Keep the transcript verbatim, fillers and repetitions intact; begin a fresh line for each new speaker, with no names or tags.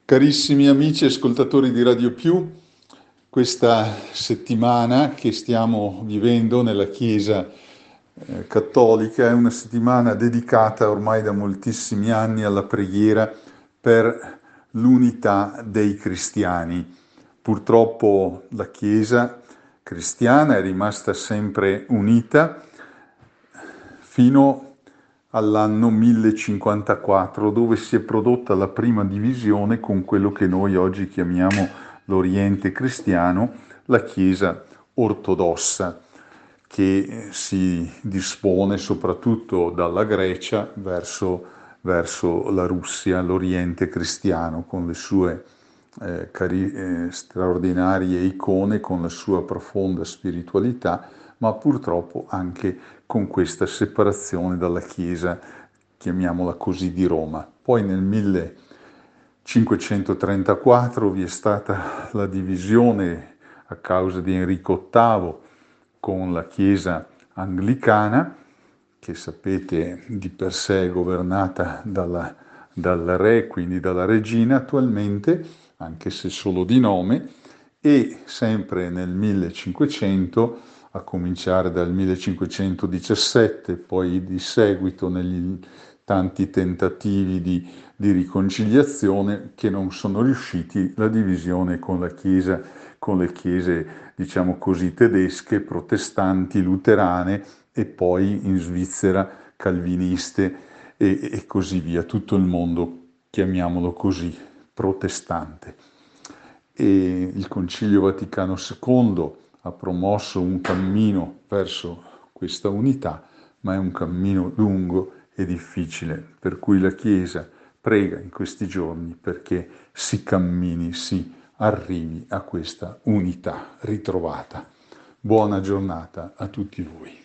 Carissimi amici ascoltatori di Radio Più, questa settimana che stiamo vivendo nella Chiesa eh, cattolica è una settimana dedicata ormai da moltissimi anni alla preghiera per l'unità dei cristiani. Purtroppo la Chiesa cristiana è rimasta sempre unita fino all'anno millecinquantaquattro, dove si è prodotta la prima divisione con quello che noi oggi chiamiamo l'Oriente cristiano, la Chiesa ortodossa, che si dispone soprattutto dalla Grecia verso, verso la Russia, l'Oriente cristiano, con le sue eh, cari- eh, straordinarie icone, con la sua profonda spiritualità, ma purtroppo anche con questa separazione dalla Chiesa, chiamiamola così, di Roma. Poi nel millecinquecentotrentaquattro vi è stata la divisione a causa di Enrico ottavo con la Chiesa anglicana, che sapete di per sé è governata dalla, dal re, quindi dalla regina attualmente, anche se solo di nome, e sempre nel millecinquecento, a cominciare dal millecinquecentodiciassette, poi di seguito negli tanti tentativi di, di riconciliazione che non sono riusciti, la divisione con la Chiesa, con le chiese, diciamo così, tedesche, protestanti, luterane e poi in Svizzera calviniste e, e così via, tutto il mondo, chiamiamolo così, protestante. E il Concilio Vaticano secondo ha promosso un cammino verso questa unità, ma è un cammino lungo e difficile, per cui la Chiesa prega in questi giorni perché si cammini, si arrivi a questa unità ritrovata. Buona giornata a tutti voi.